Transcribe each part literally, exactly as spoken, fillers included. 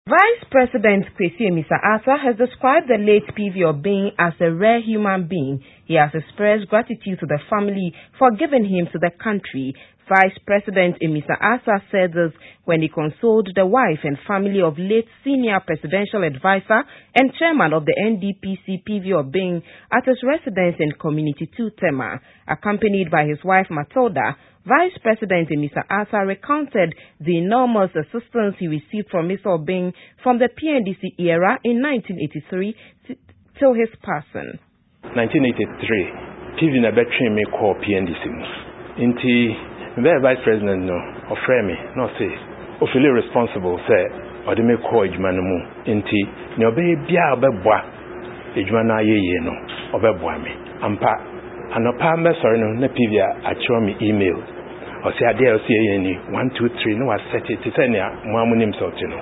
Vice President Kwesi Amissah-Arthur has described the late P V Obeng as a rare human being. He has expressed gratitude to the family for giving him to the country. Vice President Amissah-Arthur said this when he consoled the wife and family of late senior presidential advisor and chairman of the N D P C P V Obeng at his residence in Community two Tema. Accompanied by his wife Matilda, Vice President Amissah-Arthur recounted the enormous assistance he received from Mister Obeng from the P N D C era in nineteen eighty-three till his passing. nineteen eighty-three, P V na between me call P N D C. Inti the Vice President no offer me no say o feel responsible say o de me call ejuma no mu. Inti ne obey bia obeboa ejuma na ayeye no obeboa me. Ampa anopa me sorry no na P V a achiro me email. O say ade o say ni one two three no was set it say na mo amunim so no.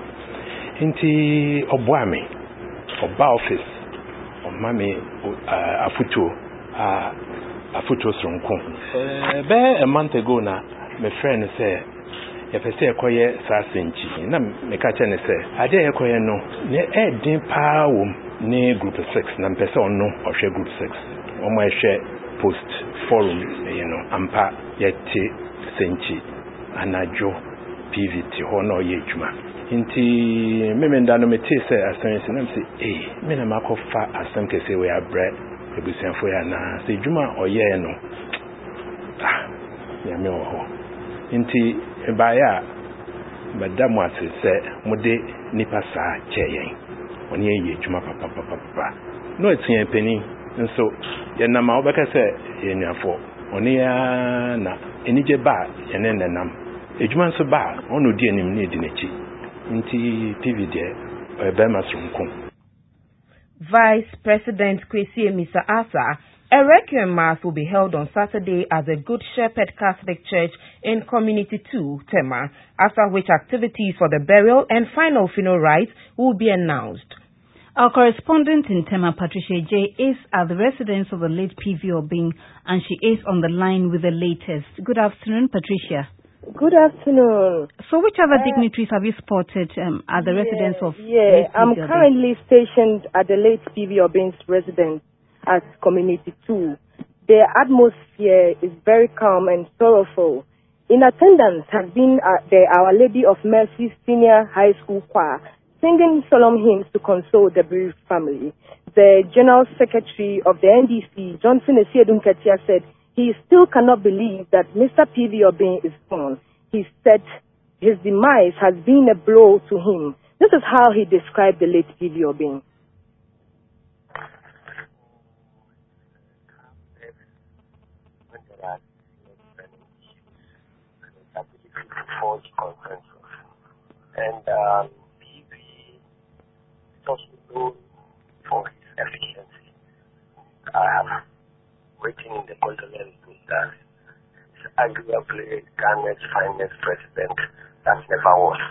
Inti oboa me oba office o mame afutuo a afutuo sonko eh be a month ago na my friend say if I say ekoye sasenchi na me ka che ne say ade ekoye no ne e din pa wo ne group six na mpese onno ohwe group six omo ehwe post forum you know ampa yete senchi anajo P V T ho no ye djuma inti memenda no meti say asensi na mse eh me na makofa asem kese we abre ebusianfo ya na se djuma oye no ah ya me ho inti ebaya badamu ase se mode nipa sa cheyen oni ye djuma papa papa papa no etin peni nso ye na ma obeka se ye nyafo oni ya na enije ba ye ne nenam ejuma nso ba onu di enim na edi nechi nti P V de ebema sonko. Vice President Kwesi Amissah-Arthur, a requiem mass will be held on Saturday at the Good Shepherd Catholic Church in Community two Tema, after which activities for the burial and final funeral rites will be announced. Our correspondent in Tema, Patricia J, is at the residence of the late P V Obeng, and she is on the line with the latest. Good afternoon, Patricia. Good afternoon. So which other uh, dignitaries have you spotted um, at the yeah, residence of Yeah, late I'm P V currently stationed at the late P V Obeng's residence at Community two. The atmosphere is very calm and sorrowful. In attendance has been uh, the Our Lady of Mercy Senior High School Choir, singing solemn hymns to console the bereaved family. The General Secretary of the N D C, Johnson Esiedun Ketia, said he still cannot believe that Mister P V Obeng is gone. He said his demise has been a blow to him. This is how he described the late P V Obeng. And um, P V is also known for his efficiency. I have written in the condolence book that he's arguably Ghana's finest president that never was.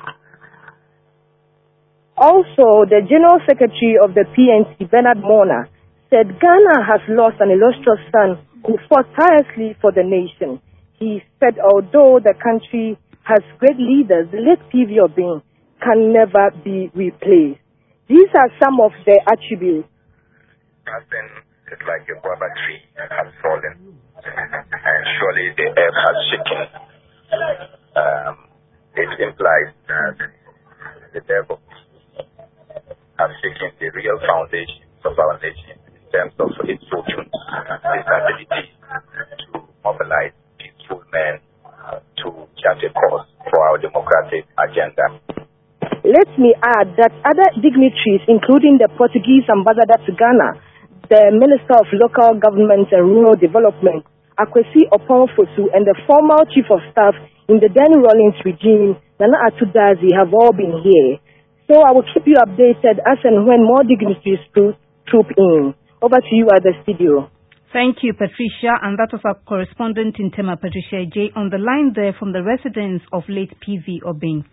Also, the General Secretary of the P N C, Bernard Mona, said Ghana has lost an illustrious son who fought tirelessly for the nation. He said although the country has great leaders, the late P V Obeng can never be replaced. These are some of the attributes. Nothing is like a guava tree has fallen, and surely the earth has shaken. Um, it implies that the devil has shaken the real foundation of our nation in terms of its fortune, its ability to mobilize peaceful men to chart a course for our democratic agenda. Let me add that other dignitaries, including the Portuguese ambassador to Ghana, the Minister of Local Government and Rural Development, Akwesi Oponfosu, and the former Chief of Staff in the Danny Rawlings regime, Nana Atudazi, have all been here. So I will keep you updated as and when more dignitaries troop in. Over to you at the studio. Thank you, Patricia. And that was our correspondent in Tema, Patricia J, on the line there from the residence of late P V Obeng.